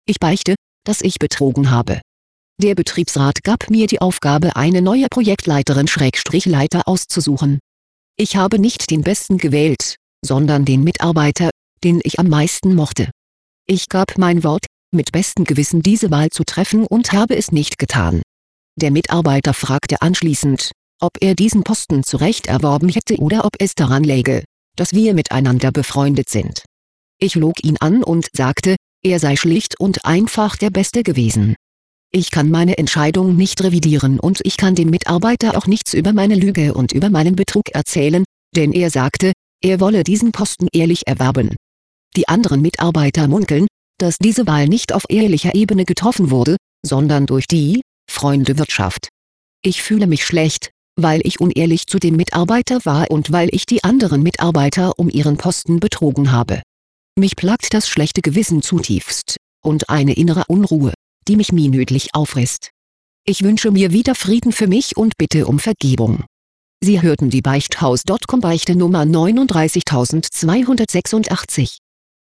Ich beichte, dass ich betrogen habe. Der Betriebsrat gab mir die Aufgabe, eine neue Projektleiterin/Leiter auszusuchen. Ich habe nicht den Besten gewählt, sondern den Mitarbeiter, den ich am meisten mochte. Ich gab mein Wort, mit bestem Gewissen diese Wahl zu treffen, und habe es nicht getan. Der Mitarbeiter fragte anschließend, ob er diesen Posten zu Recht erworben hätte oder ob es daran läge, dass wir miteinander befreundet sind. Ich log ihn an und sagte, er sei schlicht und einfach der Beste gewesen. Ich kann meine Entscheidung nicht revidieren und ich kann dem Mitarbeiter auch nichts über meine Lüge und über meinen Betrug erzählen, denn er sagte, er wolle diesen Posten ehrlich erwerben. Die anderen Mitarbeiter munkeln, dass diese Wahl nicht auf ehrlicher Ebene getroffen wurde, sondern durch die Freundewirtschaft. Ich fühle mich schlecht, weil ich unehrlich zu dem Mitarbeiter war und weil ich die anderen Mitarbeiter um ihren Posten betrogen habe. Mich plagt das schlechte Gewissen zutiefst und eine innere Unruhe, die mich minütlich auffrisst. Ich wünsche mir wieder Frieden für mich und bitte um Vergebung. Sie hörten die Beichthaus.com Beichte Nummer 39286.